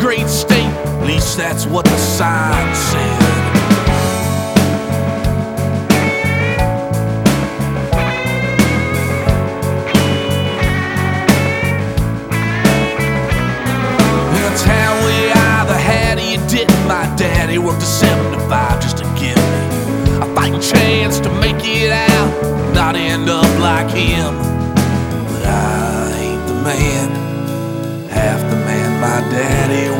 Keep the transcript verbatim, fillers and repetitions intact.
great state, at least that's what the sign said. My daddy worked a seven to five just to give me a fighting chance to make it out, not end up like him. But I ain't the man, half the man my daddy